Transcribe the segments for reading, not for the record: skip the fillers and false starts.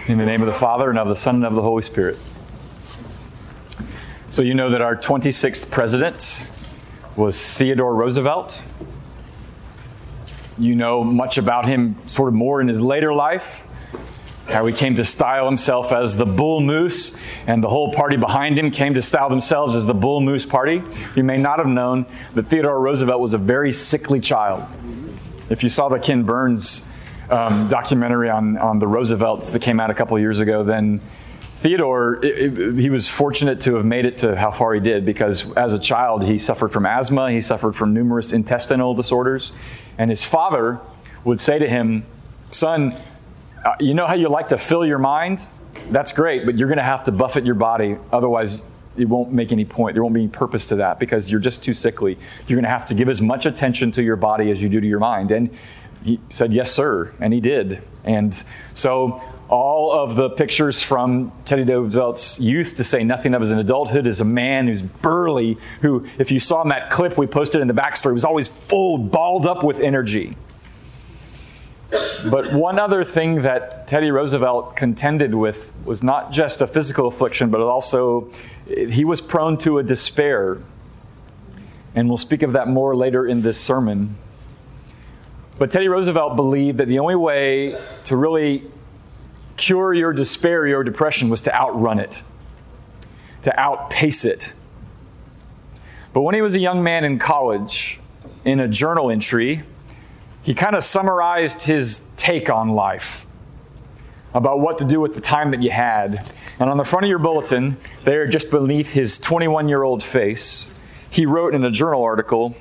In the name of the Father, and of the Son, and of the Holy Spirit. So you know that our 26th president was Theodore Roosevelt. You know much about him sort of more in his later life, how he came to style himself as the Bull Moose, and the whole party behind him came to style themselves as the Bull Moose Party. You may not have known that Theodore Roosevelt was a very sickly child. If you saw the Ken Burns documentary on the Roosevelts that came out a couple of years ago, then Theodore, he was fortunate to have made it to how far he did, because as a child he suffered from asthma, he suffered from numerous intestinal disorders, and his father would say to him, "Son, you know how you like to fill your mind? That's great, but you're going to have to buffet your body, otherwise it won't make any point. There won't be any purpose to that because you're just too sickly. You're going to have to give as much attention to your body as you do to your mind." And he said, "Yes, sir," and he did. And so all of the pictures from Teddy Roosevelt's youth, to say nothing of his adulthood, is a man who's burly, who, if you saw in that clip we posted in the backstory, was always full, balled up with energy. But one other thing that Teddy Roosevelt contended with was not just a physical affliction, but also he was prone to a despair. And we'll speak of that more later in this sermon. But Teddy Roosevelt believed that the only way to really cure your despair, your depression, was to outrun it, to outpace it. But when he was a young man in college, in a journal entry, he kind of summarized his take on life, about what to do with the time that you had. And on the front of your bulletin, there just beneath his 21-year-old face, he wrote in a journal article,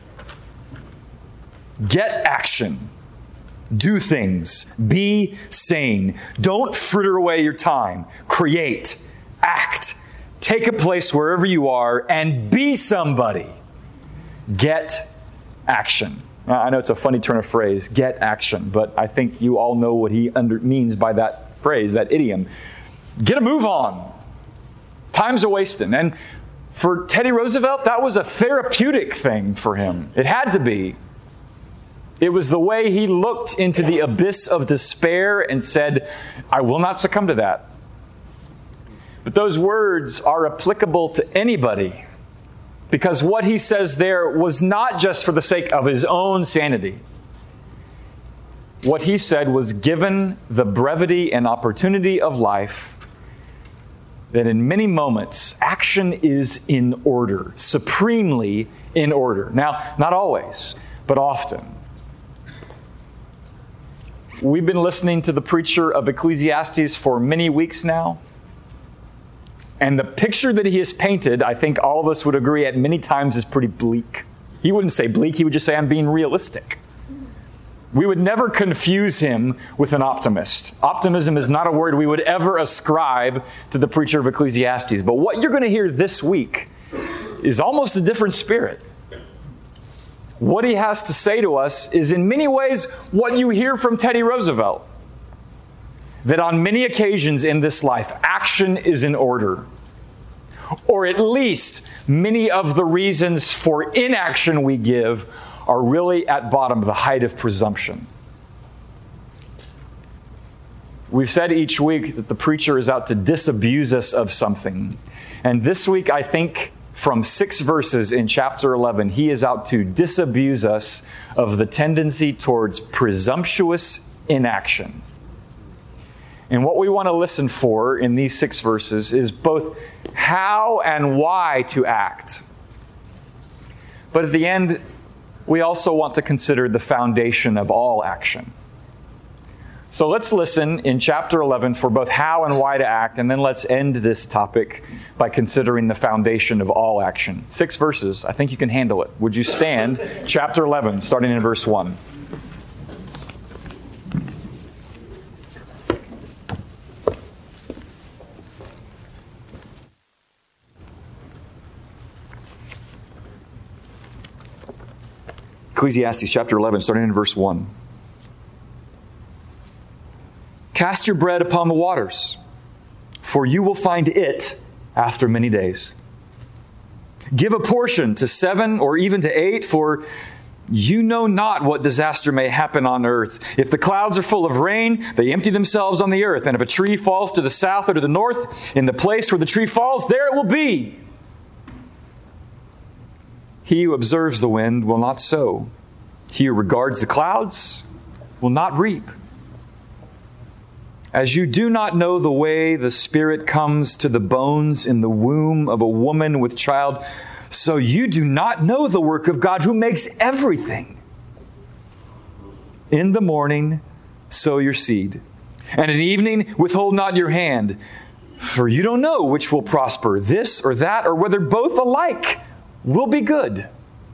"Get action. Do things. Be sane. Don't fritter away your time. Create. Act. Take a place wherever you are and be somebody. Get action." I know it's a funny turn of phrase, get action, but I think you all know what he means by that phrase, that idiom. Get a move on. Time's a-wasting. And for Teddy Roosevelt, that was a therapeutic thing for him. It had to be. It was the way he looked into the abyss of despair and said, "I will not succumb to that." But those words are applicable to anybody, because what he says there was not just for the sake of his own sanity. What he said was, given the brevity and opportunity of life, that in many moments, action is in order, supremely in order. Now, not always, but often. We've been listening to the preacher of Ecclesiastes for many weeks now. And the picture that he has painted, I think all of us would agree at many times, is pretty bleak. He wouldn't say bleak, he would just say, "I'm being realistic." We would never confuse him with an optimist. Optimism is not a word we would ever ascribe to the preacher of Ecclesiastes. But what you're going to hear this week is almost a different spirit. What he has to say to us is in many ways what you hear from Teddy Roosevelt. That on many occasions in this life, action is in order. Or at least many of the reasons for inaction we give are really at bottom the height of presumption. We've said each week that the preacher is out to disabuse us of something. And this week, I think, from 6 verses in chapter 11, he is out to disabuse us of the tendency towards presumptuous inaction. And what we want to listen for in these 6 verses is both how and why to act. But at the end, we also want to consider the foundation of all action. So let's listen in chapter 11 for both how and why to act, and then let's end this topic by considering the foundation of all action. 6 verses, I think you can handle it. Would you stand? Chapter 11, starting in verse 1. Ecclesiastes chapter 11, starting in verse 1. "Cast your bread upon the waters, for you will find it after many days. Give a portion to 7 or even to 8, for You know not what disaster may happen on earth. If the clouds are full of rain, they empty themselves on the earth. And if a tree falls to the south or to the north, in the place where the tree falls, there it will be. He who observes the wind will not sow. He who regards the clouds will not reap. As you do not know the way the Spirit comes to the bones in the womb of a woman with child, so you do not know the work of God who makes everything. In the morning, sow your seed, and in the evening, withhold not your hand, for you don't know which will prosper, this or that, or whether both alike will be good.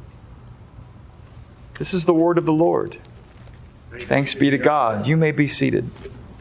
This is the word of the Lord. Thanks be to God. You may be seated.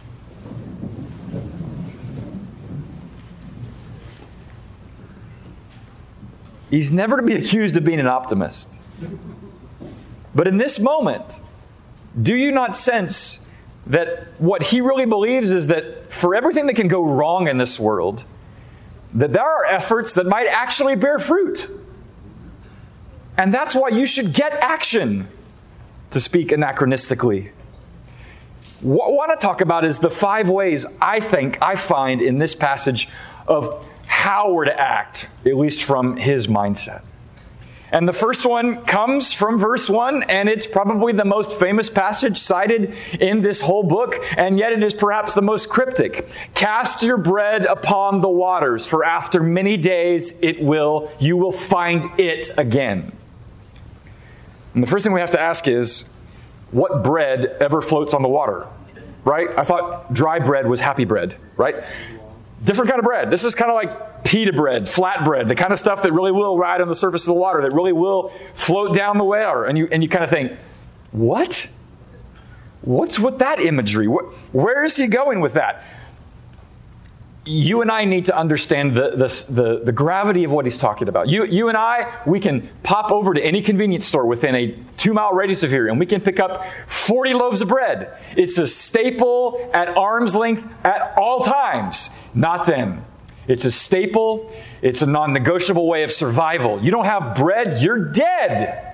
He's never to be accused of being an optimist. But in this moment, do you not sense that what he really believes is that for everything that can go wrong in this world, that there are efforts that might actually bear fruit? And that's why you should get action, to speak anachronistically. What I want to talk about is the 5 ways I find in this passage of how we're to act, at least from his mindset. And the first one comes from verse 1, and it's probably the most famous passage cited in this whole book, and yet it is perhaps the most cryptic. Cast your bread upon the waters, for after many days you will find it again. And the first thing we have to ask is, what bread ever floats on the water? Right? I thought dry bread was happy bread, right? Different kind of bread. This is kind of like pita bread, flat bread, the kind of stuff that really will ride on the surface of the water, that really will float down the water. And you kind of think, what? What's with that imagery? Where is he going with that? You and I need to understand the gravity of what he's talking about. You and I, we can pop over to any convenience store within a 2-mile radius of here, and we can pick up 40 loaves of bread. It's a staple at arm's length at all times. Not then. It's a staple. It's a non-negotiable way of survival. You don't have bread, you're dead.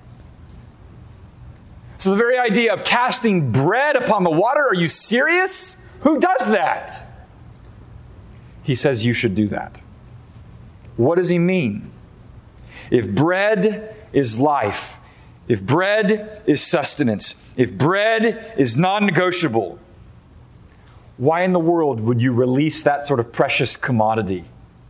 So the very idea of casting bread upon the water, are you serious? Who does that? He says you should do that. What does he mean? If bread is life, if bread is sustenance, if bread is non-negotiable, why in the world would you release that sort of precious commodity?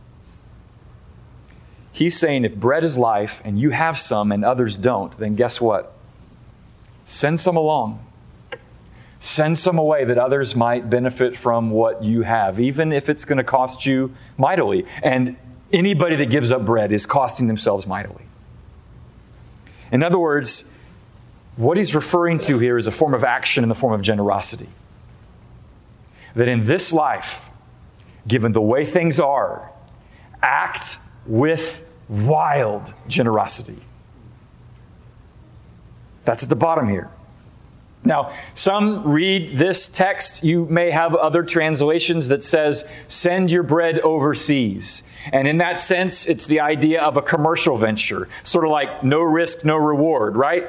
He's saying if bread is life and you have some and others don't, then guess what? Send some along. Send some away that others might benefit from what you have, even if it's going to cost you mightily. And anybody that gives up bread is costing themselves mightily. In other words, what he's referring to here is a form of action in the form of generosity. That in this life, given the way things are, act with wild generosity. That's at the bottom here. Now, some read this text. You may have other translations that says, send your bread overseas. And in that sense, it's the idea of a commercial venture, sort of like no risk, no reward, right?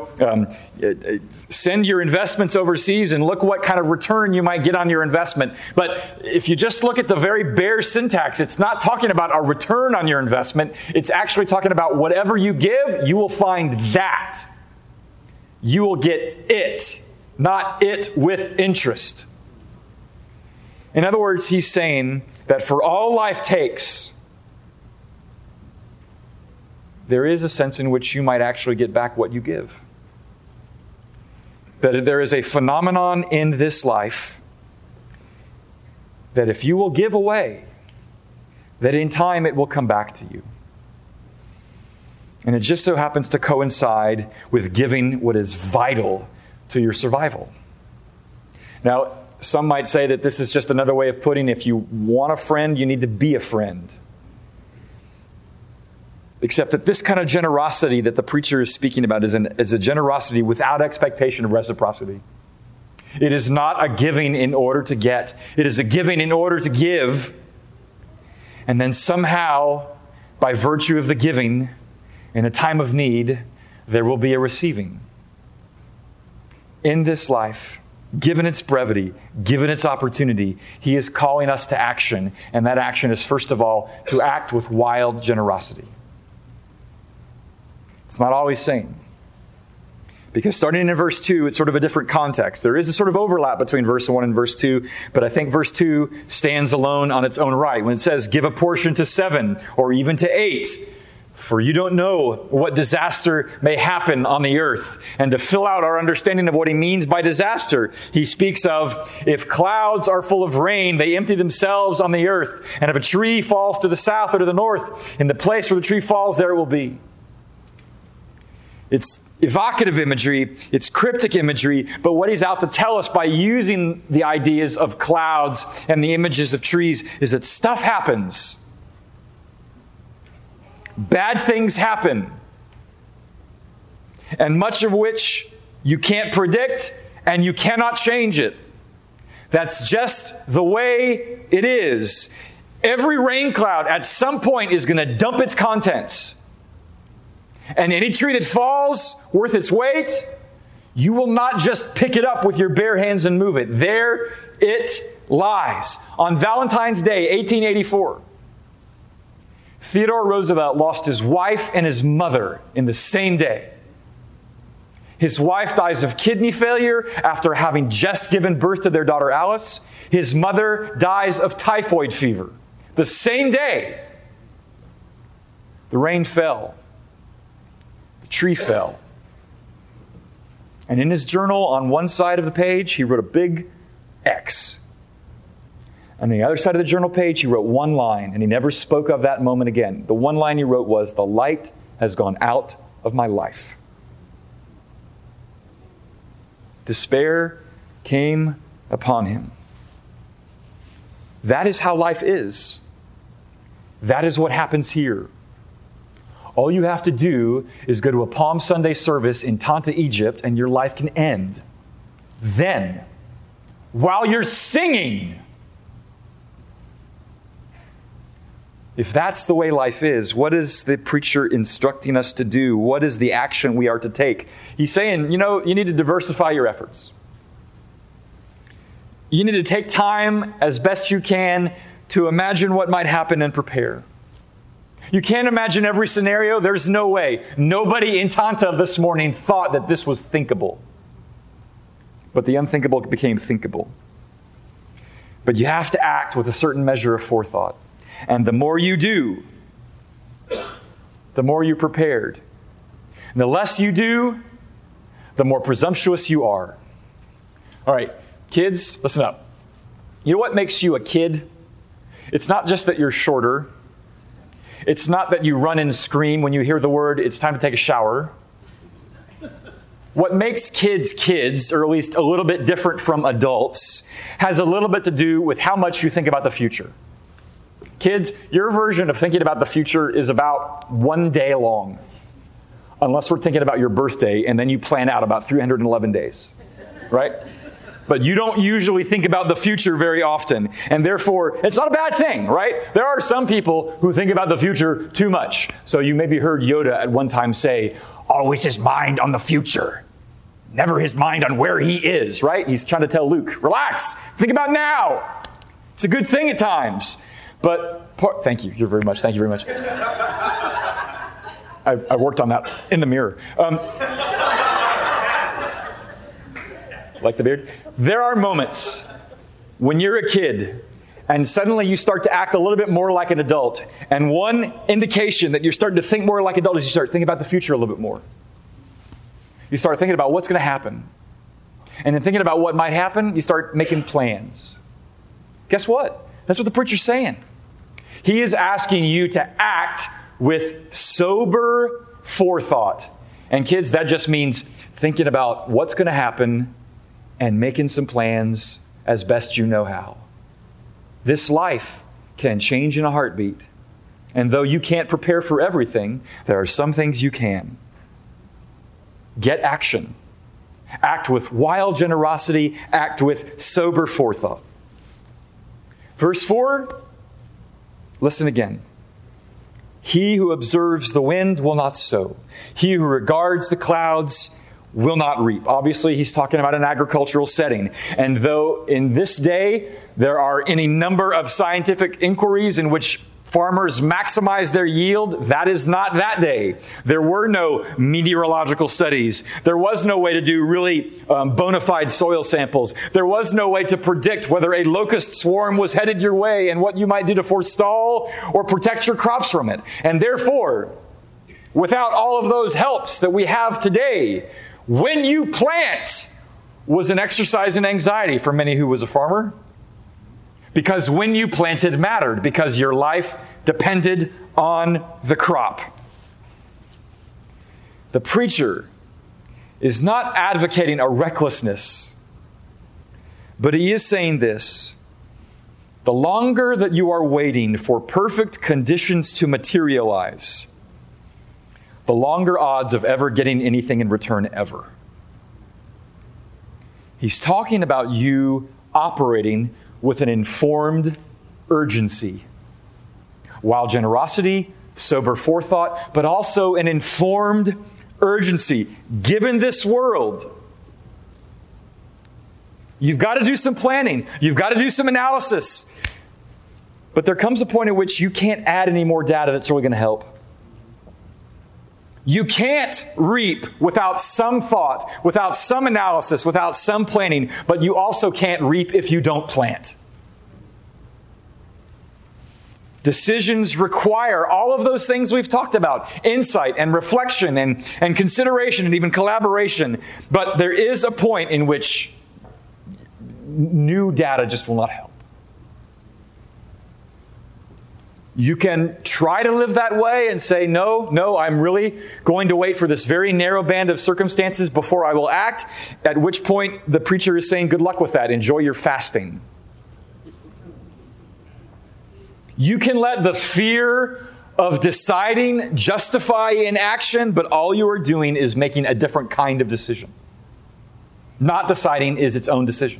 Send your investments overseas and look what kind of return you might get on your investment. But if you just look at the very bare syntax, it's not talking about a return on your investment. It's actually talking about whatever you give, you will find that. You will get it, not it with interest. In other words, he's saying that for all life takes, there is a sense in which you might actually get back what you give. That there is a phenomenon in this life that if you will give away, that in time it will come back to you. And it just so happens to coincide with giving what is vital to your survival. Now, some might say that this is just another way of putting, if you want a friend, you need to be a friend. Except that this kind of generosity that the preacher is speaking about is a generosity without expectation of reciprocity. It is not a giving in order to get. It is a giving in order to give. And then somehow, by virtue of the giving, in a time of need, there will be a receiving. In this life, given its brevity, given its opportunity, He is calling us to action. And that action is, first of all, to act with wild generosity. It's not always sane. Because starting in verse 2, it's sort of a different context. There is a sort of overlap between verse 1 and verse 2, but I think verse 2 stands alone on its own right. When it says, give a portion to 7 or even to 8, for you don't know what disaster may happen on the earth. And to fill out our understanding of what he means by disaster, he speaks of, if clouds are full of rain, they empty themselves on the earth. And if a tree falls to the south or to the north, in the place where the tree falls, there it will be. It's evocative imagery, it's cryptic imagery, but what he's out to tell us by using the ideas of clouds and the images of trees is that stuff happens. Bad things happen, and much of which you can't predict and you cannot change it. That's just the way it is. Every rain cloud at some point is going to dump its contents. And any tree that falls worth its weight, you will not just pick it up with your bare hands and move it. There it lies. On Valentine's Day, 1884, Theodore Roosevelt lost his wife and his mother in the same day. His wife dies of kidney failure after having just given birth to their daughter Alice. His mother dies of typhoid fever. The same day, the rain fell. The tree fell. And in his journal, on one side of the page, he wrote a big X. On the other side of the journal page, he wrote one line, and he never spoke of that moment again. The one line he wrote was, "The light has gone out of my life." Despair came upon him. That is how life is. That is what happens here. All you have to do is go to a Palm Sunday service in Tanta, Egypt, and your life can end. Then, while you're singing, if that's the way life is, what is the preacher instructing us to do? What is the action we are to take? He's saying, you need to diversify your efforts. You need to take time as best you can to imagine what might happen and prepare. You can't imagine every scenario. There's no way. Nobody in Tanta this morning thought that this was thinkable. But the unthinkable became thinkable. But you have to act with a certain measure of forethought. And the more you do, the more you're prepared. And the less you do, the more presumptuous you are. All right, kids, listen up. You know what makes you a kid? It's not just that you're shorter. It's not that you run and scream when you hear the word, "It's time to take a shower." What makes kids kids, or at least a little bit different from adults, has a little bit to do with how much you think about the future. Kids, your version of thinking about the future is about 1 day long. Unless we're thinking about your birthday, and then you plan out about 311 days. Right? But you don't usually think about the future very often. And therefore, it's not a bad thing, right? There are some people who think about the future too much. So you maybe heard Yoda at one time say, "Always his mind on the future. Never his mind on where he is," right? He's trying to tell Luke, relax, think about now. It's a good thing at times. But, thank you very much. I worked on that in the mirror. Like the beard? There are moments when you're a kid and suddenly you start to act a little bit more like an adult. And one indication that you're starting to think more like an adult is you start thinking about the future a little bit more. You start thinking about what's going to happen. And in thinking about what might happen, you start making plans. Guess what? That's what the preacher's saying. He is asking you to act with sober forethought. And kids, that just means thinking about what's going to happen and making some plans as best you know how. This life can change in a heartbeat. And though you can't prepare for everything, there are some things you can. Get action. Act with wild generosity. Act with sober forethought. Verse 4, listen again. He who observes the wind will not sow. He who regards the clouds will not reap. Obviously, he's talking about an agricultural setting. And though in this day there are any number of scientific inquiries in which farmers maximize their yield, that is not that day. There were no meteorological studies. There was no way to do really bona fide soil samples. There was no way to predict whether a locust swarm was headed your way and what you might do to forestall or protect your crops from it. And therefore, without all of those helps that we have today, when you plant was an exercise in anxiety for many who was a farmer. Because when you planted mattered, because your life depended on the crop. The preacher is not advocating a recklessness, but he is saying this: the longer that you are waiting for perfect conditions to materialize, the longer odds of ever getting anything in return ever. He's talking about you operating with an informed urgency. Wild generosity, sober forethought, but also an informed urgency. Given this world, you've got to do some planning. You've got to do some analysis. But there comes a point at which you can't add any more data that's really going to help. You can't reap without some thought, without some analysis, without some planning, but you also can't reap if you don't plant. Decisions require all of those things we've talked about: insight and reflection and consideration and even collaboration. But there is a point in which new data just will not help. You can try to live that way and say, no, I'm really going to wait for this very narrow band of circumstances before I will act, at which point the preacher is saying, good luck with that. Enjoy your fasting. You can let the fear of deciding justify inaction, but all you are doing is making a different kind of decision. Not deciding is its own decision.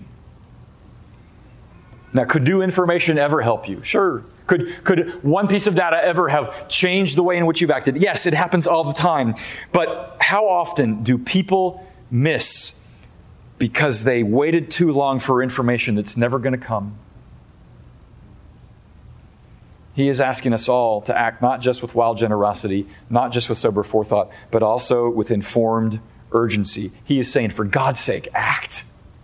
Now, could new information ever help you? Sure. Could one piece of data ever have changed the way in which you've acted? Yes, it happens all the time. But how often do people miss because they waited too long for information that's never going to come? He is asking us all to act not just with wild generosity, not just with sober forethought, but also with informed urgency. He is saying, for God's sake, act.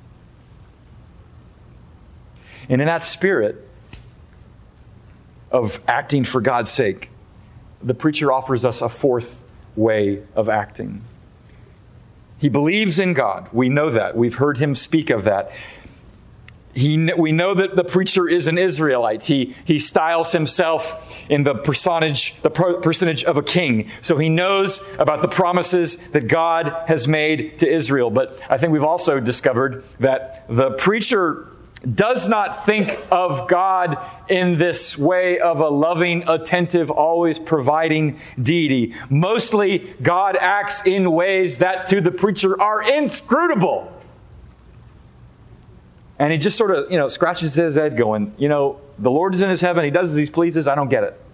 And in that spirit of acting for God's sake, the preacher offers us a fourth way of acting. He believes in God. We know that. We've heard him speak of that. We know that the preacher is an Israelite. He styles himself in the personage of a king. So he knows about the promises that God has made to Israel. But I think we've also discovered that the preacher does not think of God in this way of a loving, attentive, always providing deity. Mostly, God acts in ways that to the preacher are inscrutable. And he just sort of, scratches his head going, the Lord is in his heaven. He does as he pleases. I don't get it.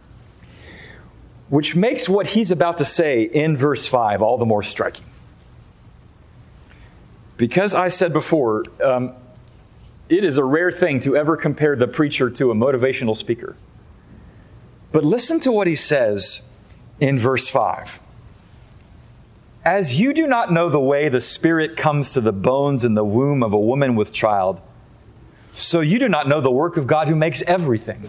Which makes what he's about to say in verse 5 all the more striking. Because I said before, it is a rare thing to ever compare the preacher to a motivational speaker. But listen to what he says in verse 5. As you do not know the way the Spirit comes to the bones in the womb of a woman with child, so you do not know the work of God who makes everything.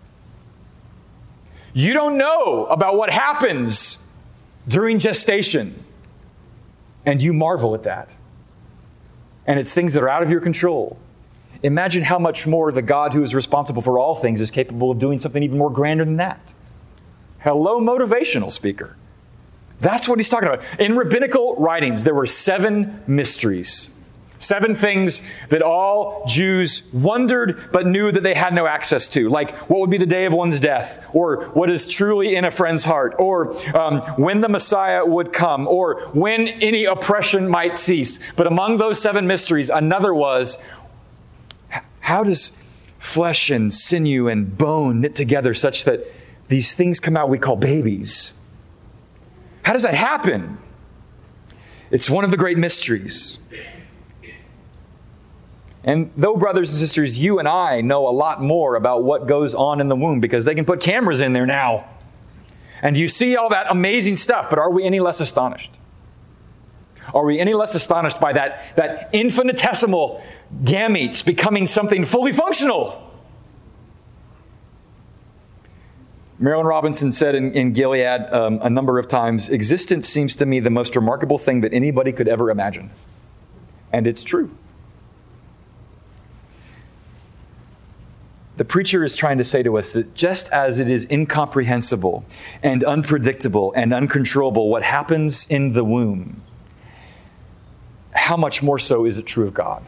You don't know about what happens during gestation, and you marvel at that. And it's things that are out of your control. Imagine how much more the God who is responsible for all things is capable of doing something even more grander than that. Hello, motivational speaker. That's what he's talking about. In rabbinical writings, there were 7 mysteries. 7 things that all Jews wondered but knew that they had no access to. Like, what would be the day of one's death? Or what is truly in a friend's heart? Or when the Messiah would come? Or when any oppression might cease? But among those 7 mysteries, another was, how does flesh and sinew and bone knit together such that these things come out we call babies. How does that happen? It's one of the great mysteries. And though, brothers and sisters, you and I know a lot more about what goes on in the womb because they can put cameras in there now. And you see all that amazing stuff, but are we any less astonished? Are we any less astonished by that infinitesimal gametes becoming something fully functional? Marilyn Robinson said in Gilead a number of times, existence seems to me the most remarkable thing that anybody could ever imagine. And it's true. The preacher is trying to say to us that just as it is incomprehensible and unpredictable and uncontrollable what happens in the womb, how much more so is it true of God?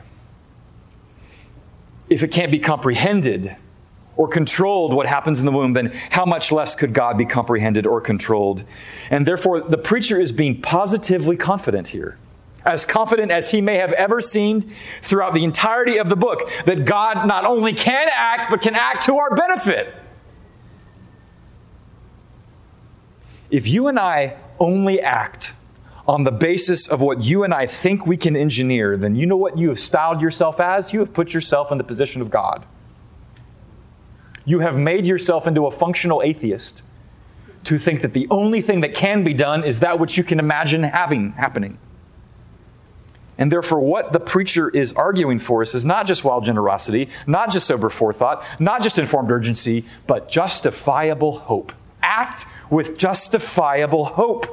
If it can't be comprehended or controlled what happens in the womb, then how much less could God be comprehended or controlled? And therefore, the preacher is being positively confident here, as confident as he may have ever seemed throughout the entirety of the book, that God not only can act, but can act to our benefit. If you and I only act on the basis of what you and I think we can engineer, then you know what you have styled yourself as? You have put yourself in the position of God. You have made yourself into a functional atheist to think that the only thing that can be done is that which you can imagine happening. And therefore, what the preacher is arguing for us is not just wild generosity, not just sober forethought, not just informed urgency, but justifiable hope. Act with justifiable hope.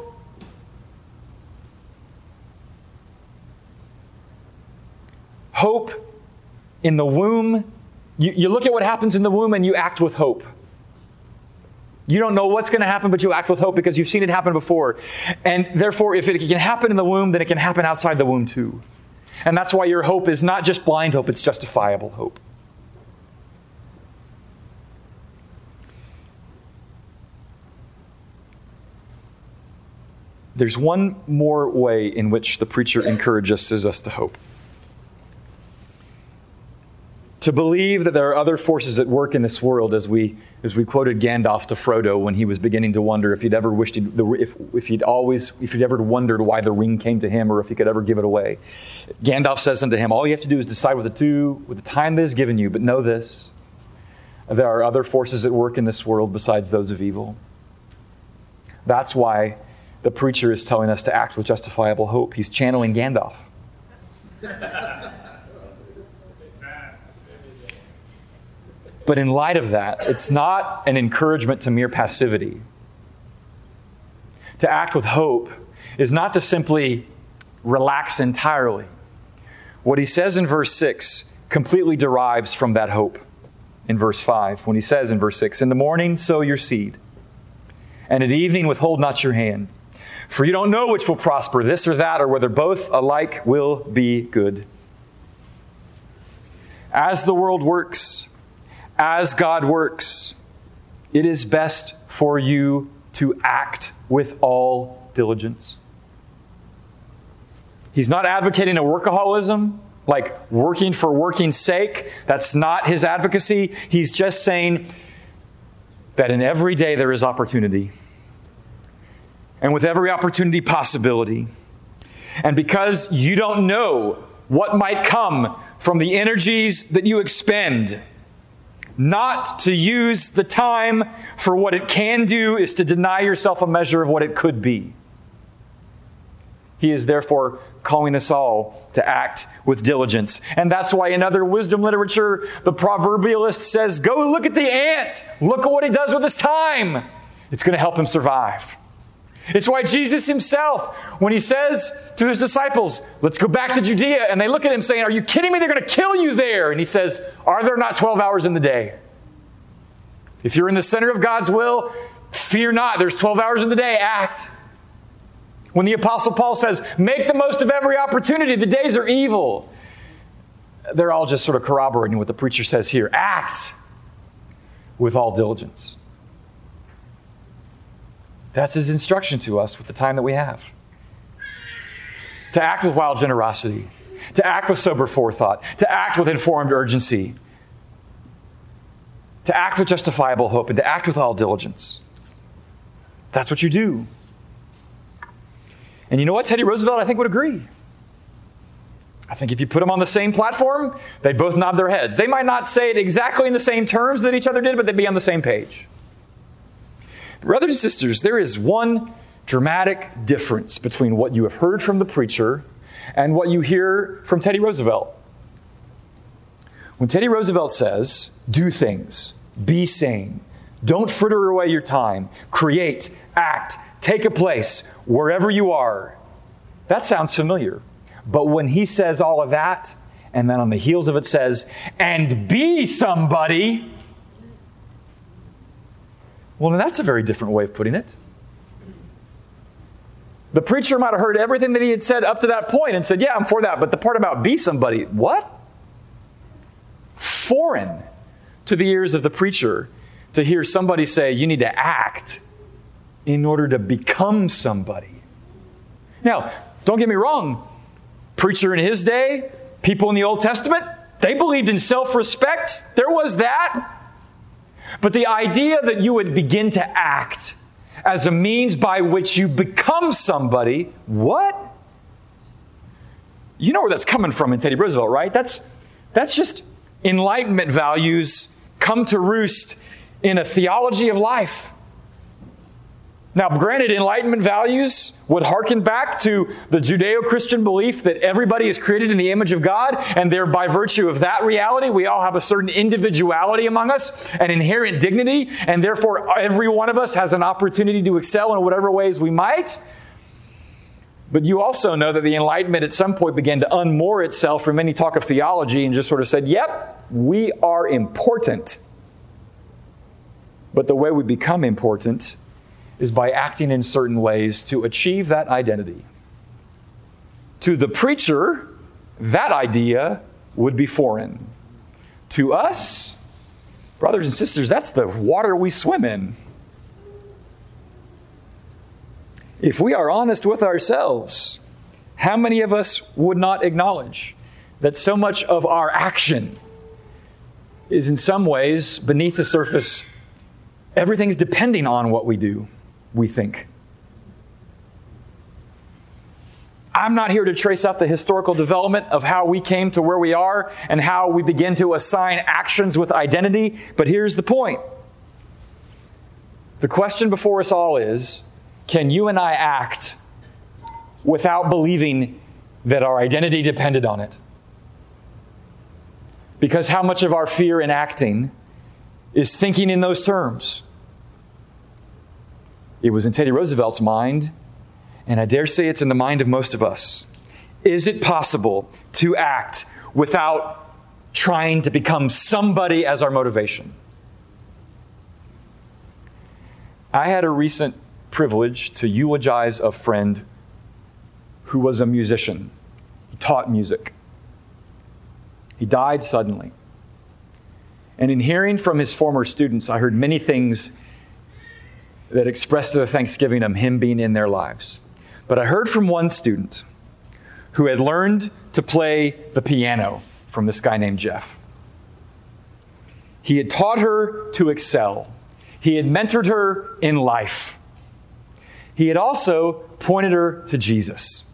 Hope in the womb. You look at what happens in the womb and you act with hope. You don't know what's going to happen, but you act with hope because you've seen it happen before. And therefore, if it can happen in the womb, then it can happen outside the womb too. And that's why your hope is not just blind hope, it's justifiable hope. There's one more way in which the preacher encourages us to hope. To believe that there are other forces at work in this world, as we quoted Gandalf to Frodo when he was beginning to wonder if he'd ever wondered why the ring came to him or if he could ever give it away. Gandalf says unto him, all you have to do is decide what to do with the time that is given you, but know this, there are other forces at work in this world besides those of evil. That's why the preacher is telling us to act with justifiable hope. He's channeling Gandalf. But in light of that, it's not an encouragement to mere passivity. To act with hope is not to simply relax entirely. What he says in verse 6 completely derives from that hope in verse 5. When he says in verse 6, in the morning sow your seed, and at evening withhold not your hand. For you don't know which will prosper, this or that, or whether both alike will be good. As the world works, as God works, it is best for you to act with all diligence. He's not advocating a workaholism, like working for working's sake. That's not his advocacy. He's just saying that in every day there is opportunity. And with every opportunity, possibility. And because you don't know what might come from the energies that you expend, not to use the time for what it can do is to deny yourself a measure of what it could be. He is therefore calling us all to act with diligence. And that's why in other wisdom literature, the proverbialist says, go look at the ant. Look at what he does with his time. It's going to help him survive. It's why Jesus himself, when he says to his disciples, let's go back to Judea, and they look at him saying, are you kidding me? They're going to kill you there. And he says, are there not 12 hours in the day? If you're in the center of God's will, fear not. There's 12 hours in the day. Act. When the Apostle Paul says, make the most of every opportunity, the days are evil. They're all just sort of corroborating what the preacher says here. Act with all diligence. That's his instruction to us with the time that we have. To act with wild generosity. To act with sober forethought. To act with informed urgency. to act with justifiable hope, and to act with all diligence. That's what you do. And you know what? Teddy Roosevelt, I think, would agree. I think if you put them on the same platform, they'd both nod their heads. They might not say it exactly in the same terms that each other did, but they'd be on the same page. Brothers and sisters, there is one dramatic difference between what you have heard from the preacher and what you hear from Teddy Roosevelt. When Teddy Roosevelt says, do things, be sane, don't fritter away your time, create, act, take a place wherever you are, that sounds familiar. But when he says all of that, and then on the heels of it says, and be somebody, well, then that's a very different way of putting it. The preacher might have heard everything that he had said up to that point and said, yeah, I'm for that. But the part about be somebody, what? Foreign to the ears of the preacher to hear somebody say, you need to act in order to become somebody. Now, don't get me wrong. Preacher in his day, people in the Old Testament, they believed in self-respect. There was that. But the idea that you would begin to act as a means by which you become somebody, what? You know where that's coming from in Teddy Roosevelt, right? That's just Enlightenment values come to roost in a theology of life. Now, granted, Enlightenment values would hearken back to the Judeo-Christian belief that everybody is created in the image of God, and there, by virtue of that reality, we all have a certain individuality among us, an inherent dignity, and therefore every one of us has an opportunity to excel in whatever ways we might. But you also know that the Enlightenment at some point began to unmoor itself from any talk of theology and just sort of said, yep, we are important. But the way we become important is by acting in certain ways to achieve that identity. To the preacher, that idea would be foreign. To us, brothers and sisters, that's the water we swim in. If we are honest with ourselves, how many of us would not acknowledge that so much of our action is in some ways beneath the surface? Everything's depending on what we do, we think. I'm not here to trace out the historical development of how we came to where we are and how we begin to assign actions with identity, but here's the point. The question before us all is, can you and I act without believing that our identity depended on it? Because how much of our fear in acting is thinking in those terms? It was in Teddy Roosevelt's mind, and I dare say it's in the mind of most of us. Is it possible to act without trying to become somebody as our motivation? I had a recent privilege to eulogize a friend who was a musician. He taught music. He died suddenly. And in hearing from his former students, I heard many things that expressed their thanksgiving of him being in their lives. But I heard from one student who had learned to play the piano from this guy named Jeff. He had taught her to excel. He had mentored her in life. He had also pointed her to Jesus.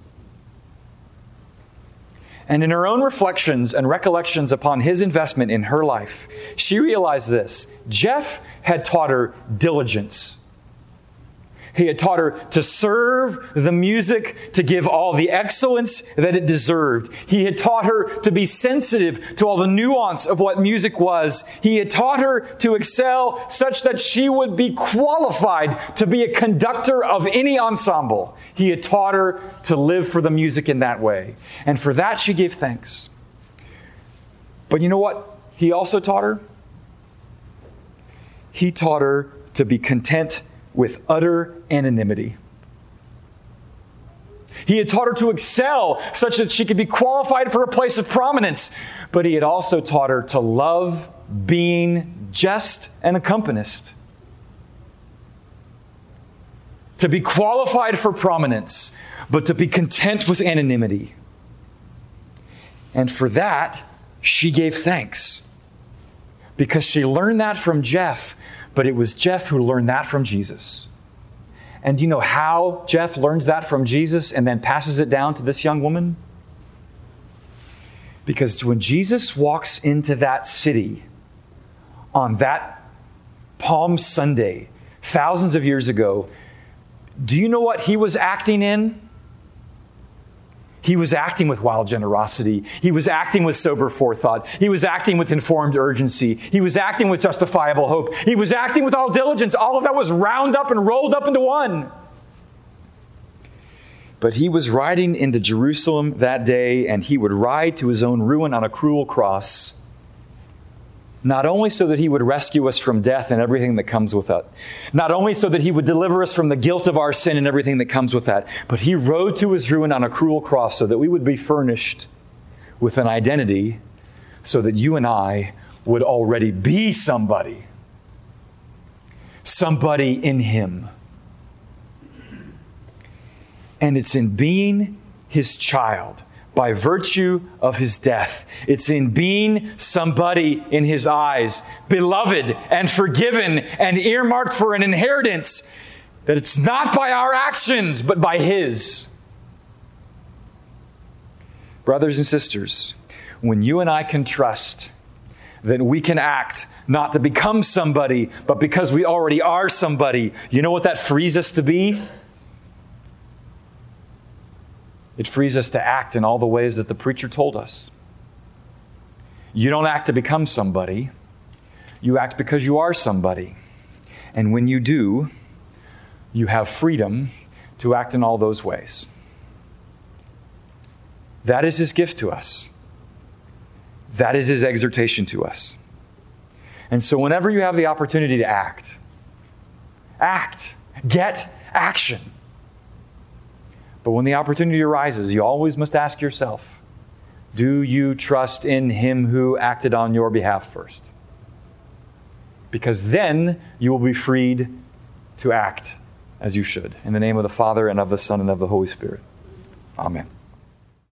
And in her own reflections and recollections upon his investment in her life, she realized this. Jeff had taught her diligence. He had taught her to serve the music, to give all the excellence that it deserved. He had taught her to be sensitive to all the nuance of what music was. He had taught her to excel such that she would be qualified to be a conductor of any ensemble. He had taught her to live for the music in that way. And for that she gave thanks. But you know what he also taught her? He taught her to be content with utter anonymity. He had taught her to excel such that she could be qualified for a place of prominence. But he had also taught her to love being just an accompanist. To be qualified for prominence, but to be content with anonymity. And for that, she gave thanks. because she learned that from Jeff, but it was Jeff who learned that from Jesus. And do you know how Jeff learns that from Jesus and then passes it down to this young woman? Because when Jesus walks into that city on that Palm Sunday, thousands of years ago, do you know what he was acting in? He was acting with wild generosity. He was acting with sober forethought. He was acting with informed urgency. He was acting with justifiable hope. He was acting with all diligence. All of that was round up and rolled up into one. But he was riding into Jerusalem that day, and he would ride to his own ruin on a cruel cross, not only so that he would rescue us from death and everything that comes with it, not only so that he would deliver us from the guilt of our sin and everything that comes with that, but he rode to his ruin on a cruel cross so that we would be furnished with an identity so that you and I would already be somebody in him. And it's in being his child, by virtue of his death. It's in being somebody in his eyes, beloved and forgiven and earmarked for an inheritance, that it's not by our actions, but by his. Brothers and sisters, when you and I can trust that we can act not to become somebody, but because we already are somebody, you know what that frees us to be? It frees us to act in all the ways that the preacher told us. You don't act to become somebody. You act because you are somebody. And when you do, you have freedom to act in all those ways. That is his gift to us. That is his exhortation to us. And so whenever you have the opportunity to act, get action. But when the opportunity arises, you always must ask yourself, do you trust in him who acted on your behalf first? Because then you will be freed to act as you should. In the name of the Father, and of the Son, and of the Holy Spirit. Amen.